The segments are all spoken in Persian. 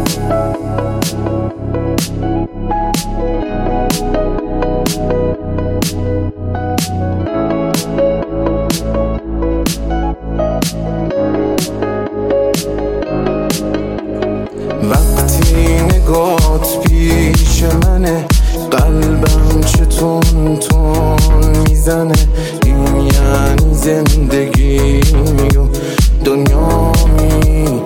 وقتی نگات پیش منه قلبم چه تون تون میزنه، این یعنی زندگی و دنیامی.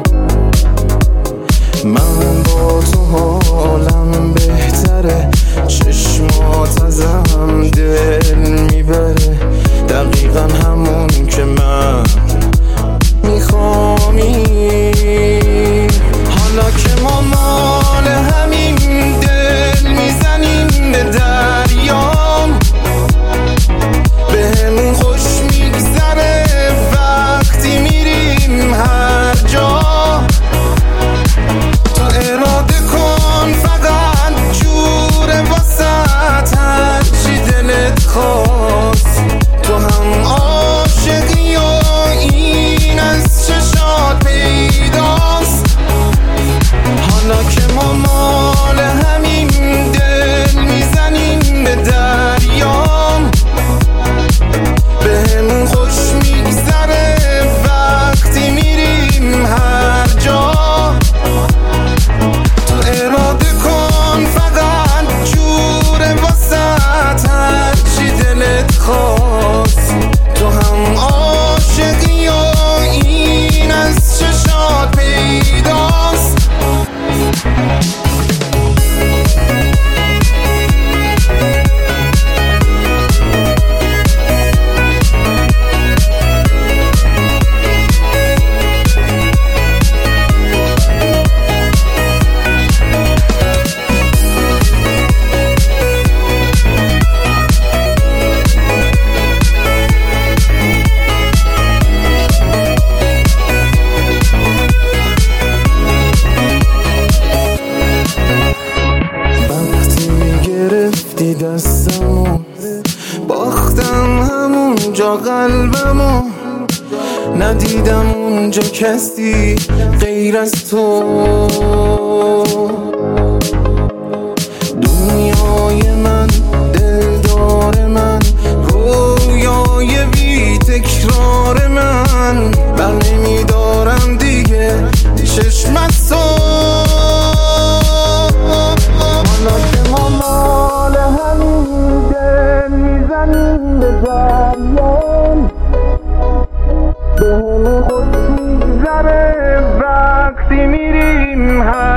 من با تو حالم بهتره، چشمات ازم دل میبره، دقیقا همون که من میخوامی. حالا که ما مال همین دل میزنیم به دریام، بهمون خوش میگذره وقتی میریم هر جا. تو اراده کن فقط جوره واسط هرچی دلت خواست، تو هم عاشقی و این از چشات پیداست. حالا که ما مال همین دل میزنیم به دریام، بهمون خوش میگذره وقتی میریم هر جا. تو اراده کن فقط جوره واسط هرچی دلت خواست، تو هم عاشقی و این از چشات پیداست. دستمو باختم همونجا قلبمو، ندیدم اونجا کسی غیر از تو. دنیای من، دلدار من، رویای بی تکرار من، بر نمیدارم دیگه چشمت تو. حالا که ما مال همین دل میزنیم به دریام، بهمون خوش میگذره وقتی میریم